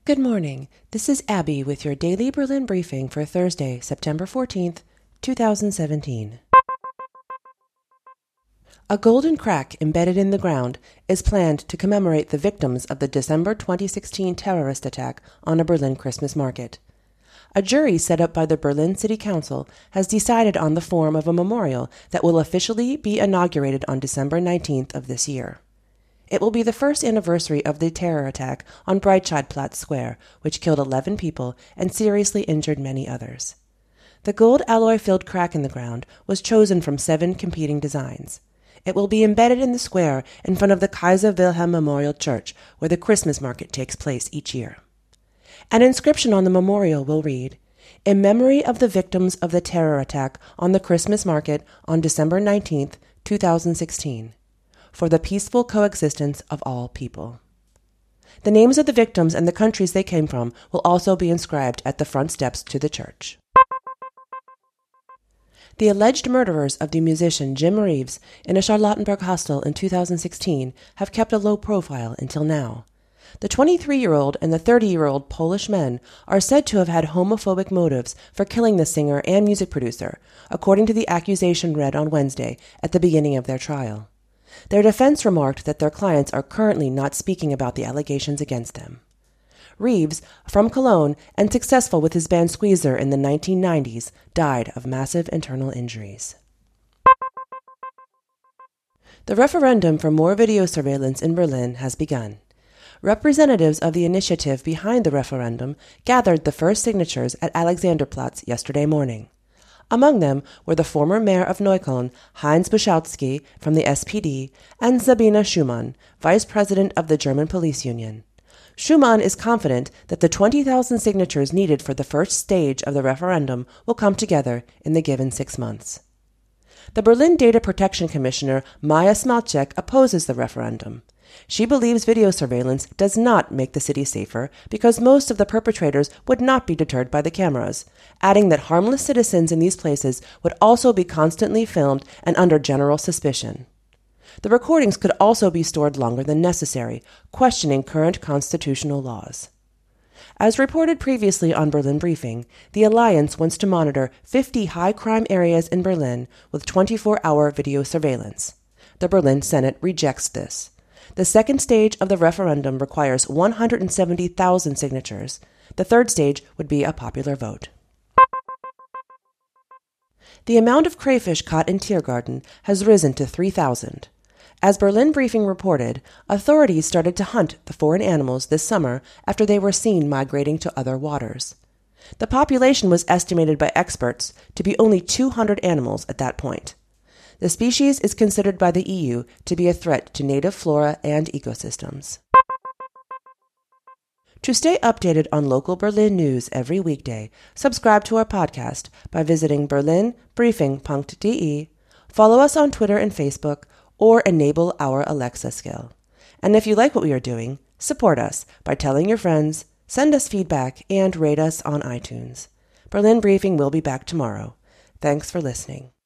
Good morning. This is Abby with your daily Berlin briefing for Thursday, September 14th, 2017. A golden crack embedded in the ground is planned to commemorate the victims of the December 2016 terrorist attack on a Berlin Christmas market. A jury set up by the Berlin City Council has decided on the form of a memorial that will officially be inaugurated on December 19th of this year. It will be the first anniversary of the terror attack on Breitscheidplatz Square, which killed 11 people and seriously injured many others. The gold alloy-filled crack in the ground was chosen from 7 competing designs. It will be embedded in the square in front of the Kaiser Wilhelm Memorial Church, where the Christmas market takes place each year. An inscription on the memorial will read, "In memory of the victims of the terror attack on the Christmas market on December 19th, 2016. For the peaceful coexistence of all people." The names of the victims and the countries they came from will also be inscribed at the front steps to the church. The alleged murderers of the musician Jim Reeves in a Charlottenburg hostel in 2016 have kept a low profile until now. The 23-year-old and the 30-year-old Polish men are said to have had homophobic motives for killing the singer and music producer, according to the accusation read on Wednesday at the beginning of their trial. Their defense remarked that their clients are currently not speaking about the allegations against them. Reeves, from Cologne and successful with his band Squeezer in the 1990s, died of massive internal injuries. The referendum for more video surveillance in Berlin has begun. Representatives of the initiative behind the referendum gathered the first signatures at Alexanderplatz yesterday morning. Among them were the former mayor of Neukölln, Heinz Buschowski from the SPD, and Sabine Schumann, vice president of the German Police Union. Schumann is confident that the 20,000 signatures needed for the first stage of the referendum will come together in the given 6 months. The Berlin Data Protection Commissioner Maja Smalcek opposes the referendum. She believes video surveillance does not make the city safer because most of the perpetrators would not be deterred by the cameras, adding that harmless citizens in these places would also be constantly filmed and under general suspicion. The recordings could also be stored longer than necessary, questioning current constitutional laws. As reported previously on Berlin Briefing, the Alliance wants to monitor 50 high-crime areas in Berlin with 24-hour video surveillance. The Berlin Senate rejects this. The second stage of the referendum requires 170,000 signatures. The third stage would be a popular vote. The amount of crayfish caught in Tiergarten has risen to 3,000. As Berlin Briefing reported, authorities started to hunt the foreign animals this summer after they were seen migrating to other waters. The population was estimated by experts to be only 200 animals at that point. The species is considered by the EU to be a threat to native flora and ecosystems. To stay updated on local Berlin news every weekday, subscribe to our podcast by visiting berlinbriefing.de, follow us on Twitter and Facebook, or enable our Alexa skill. And if you like what we are doing, support us by telling your friends, send us feedback, and rate us on iTunes. Berlin Briefing will be back tomorrow. Thanks for listening.